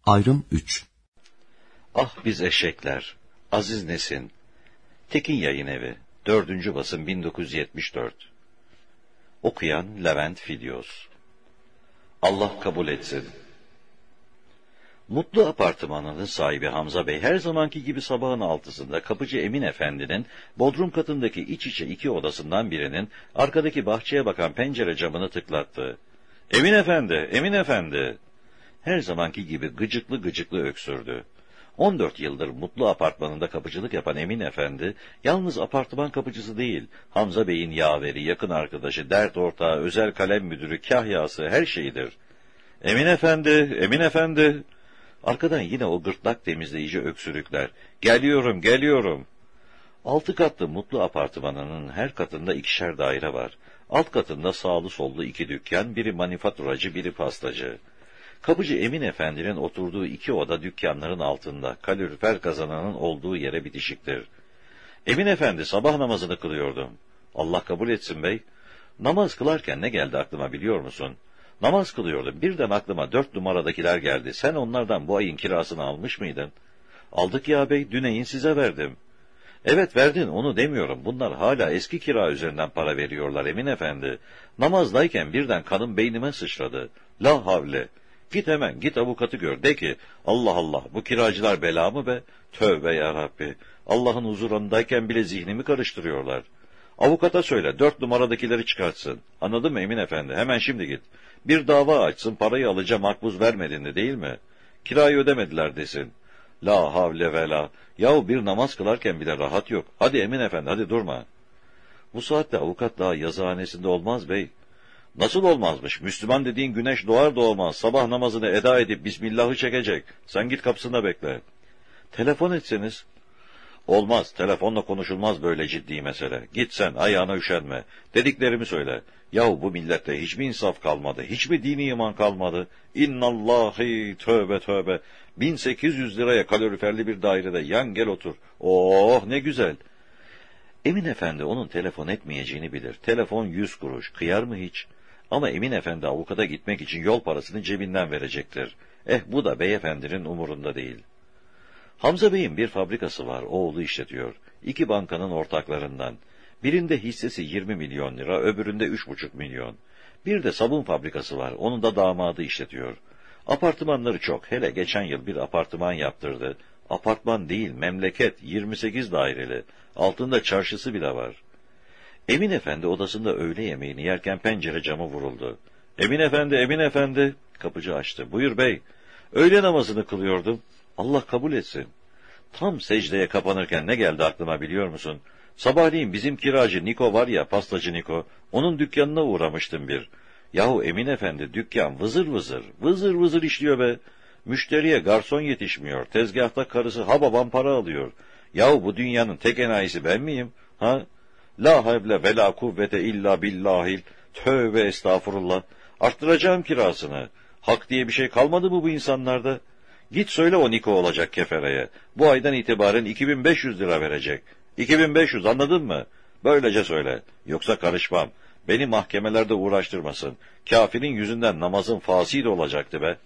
Ayrım 3. Ah biz eşekler, Aziz Nesin, Tekin Yayınevi, 4. basım 1974. Okuyan Levent Fidyos. Allah kabul etsin. Mutlu apartmanının sahibi Hamza Bey her zamanki gibi sabahın 6'sında kapıcı Emin Efendi'nin bodrum katındaki iç içe 2 odasından birinin arkadaki bahçeye bakan pencere camını tıklattı. "Emin Efendi, Emin Efendi!" Her zamanki gibi gıcıklı gıcıklı öksürdü. 14 yıldır Mutlu apartmanında kapıcılık yapan Emin Efendi, yalnız apartman kapıcısı değil, Hamza Bey'in yaveri, yakın arkadaşı, dert ortağı, özel kalem müdürü, kahyası, her şeyidir. "Emin Efendi, Emin Efendi!" Arkadan yine o gırtlak temizleyici öksürükler. "Geliyorum, geliyorum!" 6 katlı Mutlu apartmanının her katında 2'şer daire var. Alt katında sağlı sollu 2 dükkan, biri manifaturacı, biri pastacı. Kapıcı Emin Efendi'nin oturduğu 2 oda dükkanların altında, kalorifer kazananın olduğu yere bitişiktir. "Emin Efendi, sabah namazını kılıyordum." "Allah kabul etsin bey." "Namaz kılarken ne geldi aklıma biliyor musun?" "Namaz kılıyordum, birden aklıma 4 numaradakiler geldi. Sen onlardan bu ayın kirasını almış mıydın?" "Aldık ya bey, düneyin size verdim." "Evet verdin, onu demiyorum. Bunlar hala eski kira üzerinden para veriyorlar Emin Efendi. Namazdayken birden kanım beynime sıçradı. La havle. Git hemen, git avukatı gör, de ki, Allah Allah, bu kiracılar bela mı be? Tövbe yarabbi, Allah'ın huzurundayken bile zihnimi karıştırıyorlar. Avukata söyle, 4 numaradakileri çıkartsın. Anladın mı Emin Efendi? Hemen şimdi git. Bir dava açsın, parayı alacağım, makbuz vermedin de değil mi? Kirayı ödemediler desin. La havle ve la. Yahu bir namaz kılarken bile rahat yok. Hadi Emin Efendi, hadi durma." "Bu saatte avukat daha yazıhanesinde olmaz bey." "Nasıl olmazmış? Müslüman dediğin güneş doğar doğmaz sabah namazını eda edip Bismillah'ı çekecek. Sen git kapısında bekle." "Telefon etseniz." "Olmaz, telefonla konuşulmaz böyle ciddi mesele. Git sen, ayağına üşenme. Dediklerimi söyle. Yahu bu millette hiç mi insaf kalmadı, hiç mi dini iman kalmadı? İnnallahi, tövbe tövbe. 1800 liraya kaloriferli bir dairede yan gel otur. Oh ne güzel." Emin Efendi onun telefon etmeyeceğini bilir. Telefon 100 kuruş, kıyar mı hiç? Ama Emin Efendi avukata gitmek için yol parasını cebinden verecektir. Bu da beyefendinin umurunda değil. Hamza Bey'in bir fabrikası var, oğlu işletiyor. 2 bankanın ortaklarından. Birinde hissesi 20 milyon lira, öbüründe 3,5 milyon. Bir de sabun fabrikası var, onun da damadı işletiyor. Apartmanları çok, hele geçen yıl bir apartman yaptırdı. Apartman değil, memleket, 28 daireli. Altında çarşısı bile var. Emin Efendi odasında öğle yemeğini yerken pencere camı vuruldu. "Emin Efendi, Emin Efendi!" Kapıcı açtı. "Buyur bey." "Öğle namazını kılıyordum." "Allah kabul etsin." Tam secdeye kapanırken ne geldi aklıma biliyor musun? Sabahleyin bizim kiracı Niko var ya, pastacı Niko, onun dükkanına uğramıştım bir. Yahu Emin Efendi, dükkan vızır vızır, vızır vızır işliyor be. Müşteriye garson yetişmiyor, tezgahta karısı ha babam para alıyor. Yahu bu dünyanın tek enayisi ben miyim? Ha? La havle ve la kuvvete illa billahil. Tövbe estağfurullah. Arttıracağım kirasını. Hak diye bir şey kalmadı mı bu insanlarda? Git söyle o Niko olacak kefereye. Bu aydan itibaren 2500 lira verecek. 2500, anladın mı? Böylece söyle. Yoksa karışmam. Beni mahkemelerde uğraştırmasın. Kafirin yüzünden namazın fasid olacaktı be.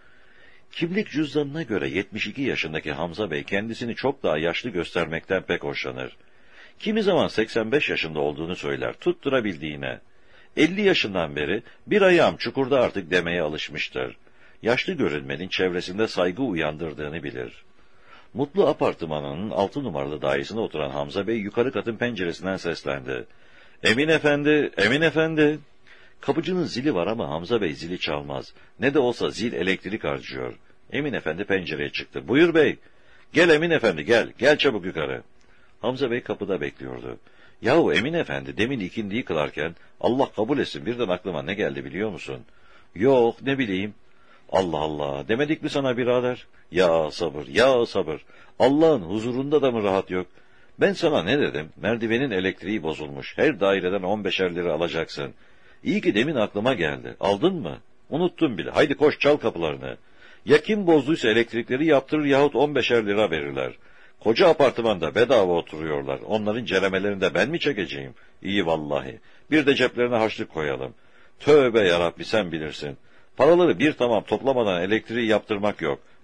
Kimlik cüzdanına göre 72 yaşındaki Hamza Bey kendisini çok daha yaşlı göstermekten pek hoşlanır. Kimi zaman 85 yaşında olduğunu söyler, tutturabildiğine. 50 yaşından beri bir ayağım çukurda artık demeye alışmıştır. Yaşlı görünmenin çevresinde saygı uyandırdığını bilir. Mutlu apartmanının 6 numaralı dairesine oturan Hamza Bey yukarı katın penceresinden seslendi. "Emin Efendi, Emin Efendi!" Kapıcının zili var ama Hamza Bey zili çalmaz. Ne de olsa zil elektrik harcıyor. Emin Efendi pencereye çıktı. "Buyur bey." "Gel Emin Efendi, gel. Gel çabuk yukarı." Hamza Bey kapıda bekliyordu. "Yahu Emin Efendi, demin ikindiyi kılarken, Allah kabul etsin, birden aklıma ne geldi biliyor musun?" "Yok, ne bileyim." "Allah Allah, demedik mi sana birader?" "Ya sabır, ya sabır. Allah'ın huzurunda da mı rahat yok? Ben sana ne dedim? Merdivenin elektriği bozulmuş. Her daireden 15'er lira alacaksın. İyi ki demin aklıma geldi. Aldın mı? Unuttum bile. Haydi koş, çal kapılarını. Ya kim bozduysa elektrikleri yaptırır yahut 15'er lira verirler. Koca apartmanda bedava oturuyorlar. Onların ceremelerini de ben mi çekeceğim? İyi vallahi. Bir de ceplerine harçlık koyalım. Tövbe yarabbi, sen bilirsin. Paraları bir tamam toplamadan elektriği yaptırmak yok.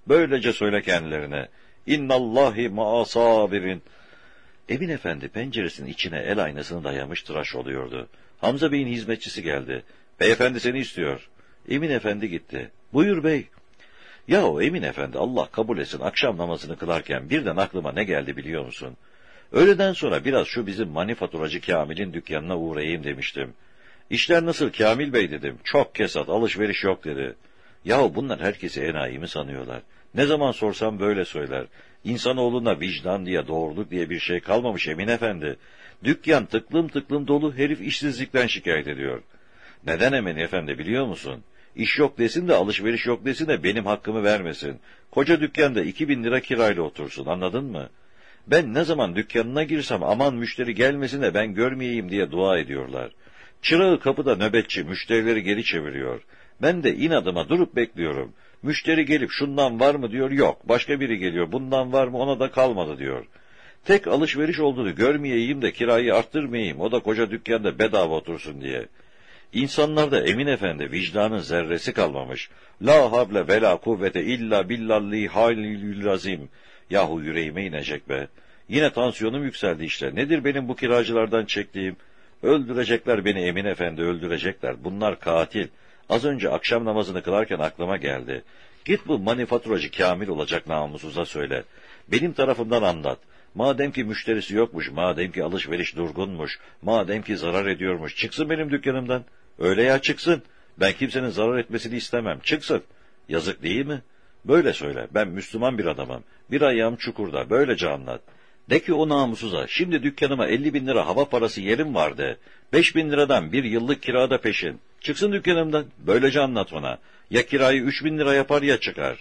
Böylece söyle kendilerine. İnnallahi ma'asabirin. Emin Efendi penceresinin içine el aynasını dayamış tıraş oluyordu. Hamza Bey'in hizmetçisi geldi. Beyefendi seni istiyor. Emin Efendi gitti. Buyur bey. Yahu Emin Efendi Allah kabul etsin akşam namazını kılarken birden aklıma ne geldi biliyor musun? Öğleden sonra biraz şu bizim manifaturacı Kamil'in dükkanına uğrayayım demiştim. İşler nasıl Kamil Bey dedim. Çok kesat, alışveriş yok dedi. Yahu bunlar herkesi enayi mi sanıyorlar? Ne zaman sorsam böyle söyler. İnsanoğluna vicdan diye, doğruluk diye bir şey kalmamış Emin Efendi. Dükkan tıklım tıklım dolu, herif işsizlikten şikayet ediyor. Neden Emin Efendi biliyor musun? İş yok desin de, alışveriş yok desin de benim hakkımı vermesin. Koca dükkanda 2000 lira kirayla otursun, anladın mı? Ben ne zaman dükkanına girsem aman müşteri gelmesin de ben görmeyeyim diye dua ediyorlar. Çırağı kapıda nöbetçi, müşterileri geri çeviriyor. Ben de inadıma durup bekliyorum. Müşteri gelip şundan var mı diyor, yok. Başka biri geliyor, bundan var mı, ona da kalmadı diyor. Tek alışveriş olduğunu görmeyeyim de kirayı arttırmayayım, o da koca dükkanda bedava otursun diye. İnsanlarda Emin Efendi vicdanın zerresi kalmamış. La havle ve la kuvvete illa billahi halilül azim. Yahu yüreğime inecek be. Yine tansiyonum yükseldi işte. Nedir benim bu kiracılardan çektiğim? Öldürecekler beni Emin Efendi, öldürecekler. Bunlar katil. Az önce akşam namazını kılarken aklıma geldi. Git bu manifaturacı Kamil olacak namussuza söyle. Benim tarafımdan anlat. Madem ki müşterisi yokmuş, madem ki alışveriş durgunmuş, madem ki zarar ediyormuş, çıksın benim dükkanımdan. Öyle ya, çıksın. Ben kimsenin zarar etmesini istemem. Çıksın. Yazık değil mi? Böyle söyle. Ben Müslüman bir adamım. Bir ayağım çukurda. Böylece anlat. De ki o namussuza, şimdi dükkanıma 50.000 lira hava parası yerim vardı. 5.000 liradan bir yıllık kirada peşin. Çıksın dükkanımdan. Böylece anlat ona. Ya kirayı 3.000 lira yapar ya çıkar.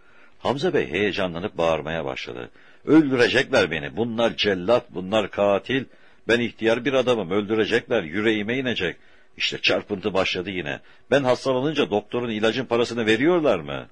Hamza Bey heyecanlanıp bağırmaya başladı. Öldürecekler beni. Bunlar cellat, bunlar katil. Ben ihtiyar bir adamım. Öldürecekler. Yüreğime inecek. İşte çarpıntı başladı yine. Ben hastalanınca doktorun ilacın parasını veriyorlar mı?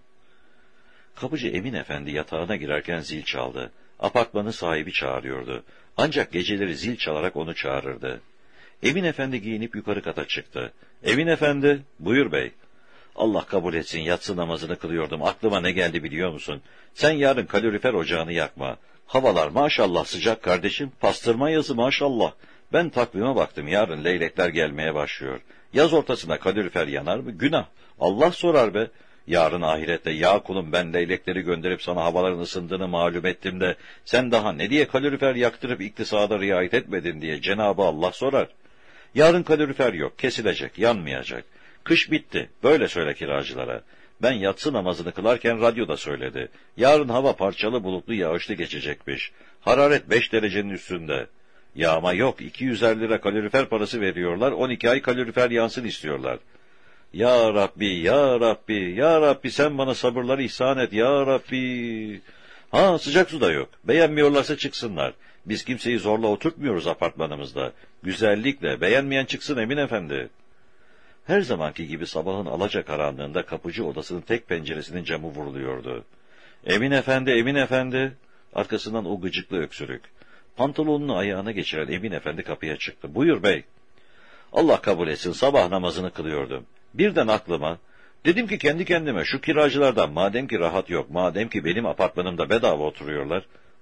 Kapıcı Emin Efendi yatağına girerken zil çaldı. Apartmanın sahibi çağırıyordu. Ancak geceleri zil çalarak onu çağırırdı. Emin Efendi giyinip yukarı kata çıktı. Emin Efendi, buyur bey. Allah kabul etsin, yatsı namazını kılıyordum. Aklıma ne geldi biliyor musun? Sen yarın kalorifer ocağını yakma. Havalar maşallah sıcak kardeşim. Pastırma yazı maşallah. Ben takvime baktım, yarın leylekler gelmeye başlıyor. Yaz ortasında kalorifer yanar mı? Günah. Allah sorar be. Yarın ahirette ya kulum ben leylekleri gönderip sana havaların ısındığını malum ettim de sen daha ne diye kalorifer yaktırıp iktisada riayet etmedin diye Cenab-ı Allah sorar. Yarın kalorifer yok, kesilecek, yanmayacak. Kış bitti, böyle söyle kiracılara. Ben yatsı namazını kılarken radyoda söyledi. Yarın hava parçalı bulutlu yağışlı geçecekmiş. Hararet 5 derecenin üstünde. Yağma yok, 250 lira kalorifer parası veriyorlar, 12 ay kalorifer yansın istiyorlar. Ya Rabbi, ya Rabbi, ya Rabbi sen bana sabırları ihsan et, ya Rabbi. Ha, sıcak su da yok. Beğenmiyorlarsa çıksınlar. Biz kimseyi zorla oturtmuyoruz apartmanımızda. Güzellikle, beğenmeyen çıksın Emin Efendi. Her zamanki gibi sabahın alacakaranlığında kapıcı odasının tek penceresinin camı vuruluyordu. Emin Efendi, Emin Efendi. Arkasından o gıcıklı öksürük. Pantolonunu ayağına geçiren Emin Efendi kapıya çıktı. Buyur bey. Allah kabul etsin, sabah namazını kılıyordum. Birden aklıma, dedim ki kendi kendime, şu kiracılardan madem ki rahat yok, madem ki benim apartmanımda bedava oturuyorlar,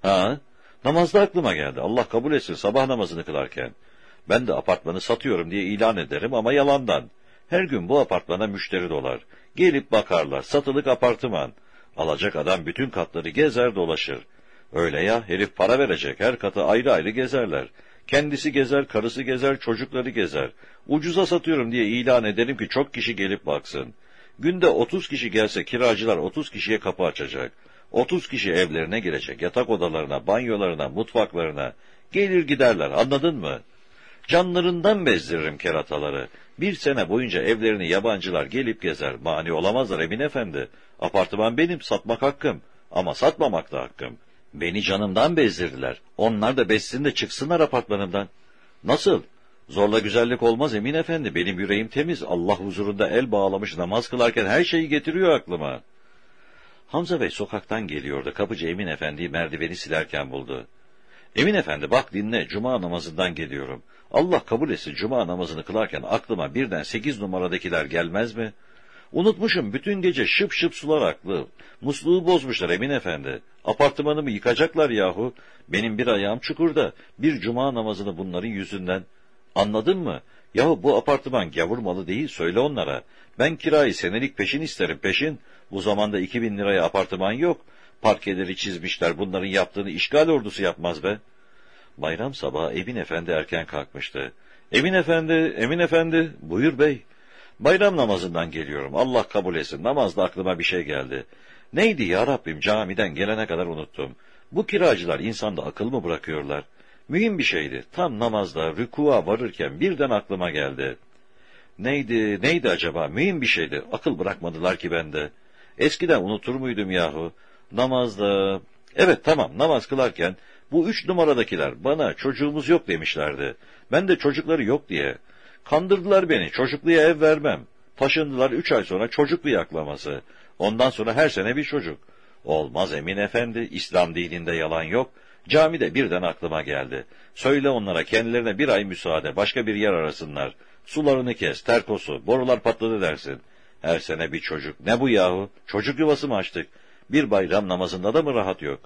namazda aklıma geldi, Allah kabul etsin sabah namazını kılarken. Ben de apartmanı satıyorum diye ilan ederim ama yalandan. Her gün bu apartmana müşteri dolar. Gelip bakarlar, satılık apartman. Alacak adam bütün katları gezer dolaşır. Öyle ya, herif para verecek, her katı ayrı ayrı gezerler. Kendisi gezer, karısı gezer, çocukları gezer. Ucuza satıyorum diye ilan ederim ki çok kişi gelip baksın. Günde 30 kişi gelse kiracılar 30 kişiye kapı açacak. 30 kişi evlerine girecek, yatak odalarına, banyolarına, mutfaklarına. Gelir giderler, anladın mı? Canlarından bezdiririm kerataları. 1 sene boyunca evlerini yabancılar gelip gezer. Mani olamazlar Emin Efendi. Apartman benim, satmak hakkım. Ama satmamak da hakkım. Beni canımdan bezdirdiler. Onlar da bezsin de çıksınlar apartmanımdan. Nasıl? Zorla güzellik olmaz Emin Efendi. Benim yüreğim temiz. Allah huzurunda el bağlamış namaz kılarken her şeyi getiriyor aklıma. Hamza Bey sokaktan geliyordu. Kapıcı Emin Efendi'yi merdiveni silerken buldu. Emin Efendi bak dinle, cuma namazından geliyorum. Allah kabul etsin cuma namazını kılarken aklıma birden 8 numaradakiler gelmez mi? Unutmuşum, bütün gece şıp şıp sular aklı. Musluğu bozmuşlar Emin Efendi. Apartmanımı yıkacaklar yahu. Benim bir ayağım çukurda. Bir cuma namazını bunların yüzünden. Anladın mı? Yahu bu apartman gavur malı değil, söyle onlara. Ben kirayı senelik peşin isterim, peşin. Bu zamanda 2000 liraya apartman yok. Parkeleri çizmişler, bunların yaptığını işgal ordusu yapmaz be. Bayram sabahı Emin Efendi erken kalkmıştı. Emin Efendi, Emin Efendi, buyur bey. Bayram namazından geliyorum, Allah kabul etsin. Namazda aklıma bir şey geldi. Neydi ya Rabbim, camiden gelene kadar unuttum. Bu kiracılar insanda akıl mı bırakıyorlar? Mühim bir şeydi. Tam namazda rükûa varırken birden aklıma geldi. Neydi acaba? Mühim bir şeydi. Akıl bırakmadılar ki bende. Eskiden unutur muydum yahu? Namazda... Evet, tamam, namaz kılarken bu 3 numaradakiler bana çocuğumuz yok demişlerdi. Ben de çocukları yok diye. Kandırdılar beni, çocukluya ev vermem. Taşındılar 3 ay sonra çocuklu yaklaması. Ondan sonra her sene bir çocuk. Olmaz Emin Efendi, İslam dininde yalan yok. Camide birden aklıma geldi. Söyle onlara, kendilerine 1 ay müsaade, başka bir yer arasınlar. Sularını kes, terkosu, borular patladı dersin. Her sene bir çocuk. Ne bu yahu? Çocuk yuvası mı açtık? Bir bayram namazında da mı rahat yok?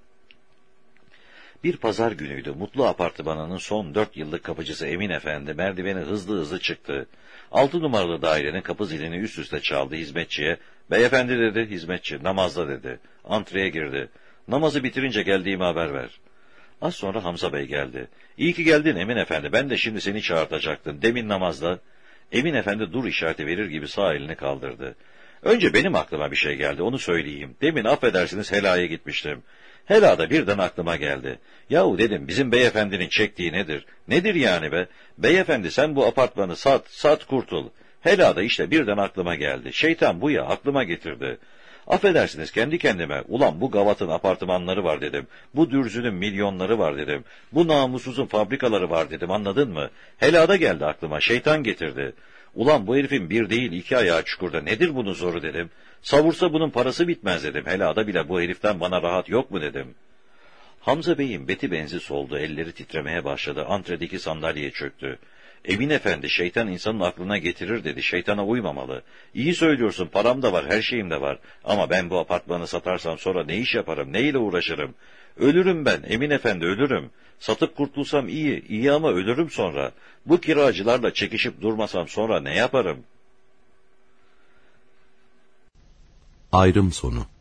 Bir pazar günüydü. Mutlu apartmanının son 4 yıllık kapıcısı Emin Efendi merdiveni hızlı hızlı çıktı. 6 numaralı dairenin kapı zilini üst üste çaldı hizmetçiye. Beyefendi dedi, hizmetçi, namazda dedi. Antreye girdi. Namazı bitirince geldiğimi haber ver. Az sonra Hamza Bey geldi. İyi ki geldin Emin Efendi, ben de şimdi seni çağırtacaktım. Demin namazda. Emin Efendi dur işareti verir gibi sağ elini kaldırdı. Önce benim aklıma bir şey geldi, onu söyleyeyim. Demin affedersiniz helaya gitmiştim. Helada birden aklıma geldi. Yahu dedim, bizim beyefendinin çektiği nedir? Nedir yani be? Beyefendi sen bu apartmanı sat kurtul. Helada işte birden aklıma geldi. Şeytan bu ya, aklıma getirdi. Affedersiniz kendi kendime, ulan bu gavatın apartmanları var dedim. Bu dürzünün milyonları var dedim. Bu namussuzun fabrikaları var dedim, anladın mı? Helada geldi aklıma, şeytan getirdi. Ulan bu herifin 1 değil 2 ayağı çukurda, nedir bunun zoru dedim. Savursa bunun parası bitmez dedim. Helada bile bu heriften bana rahat yok mu dedim. Hamza Bey'in beti benzi soldu, elleri titremeye başladı, antredeki sandalyeye çöktü. Emin Efendi, şeytan insanın aklına getirir dedi, şeytana uymamalı. İyi söylüyorsun, param da var, her şeyim de var. Ama ben bu apartmanı satarsam sonra ne iş yaparım, neyle uğraşırım? Ölürüm ben, Emin Efendi, ölürüm. Satıp kurtulsam iyi ama ölürüm sonra. Bu kiracılarla çekişip durmasam sonra ne yaparım? Ayrım sonu.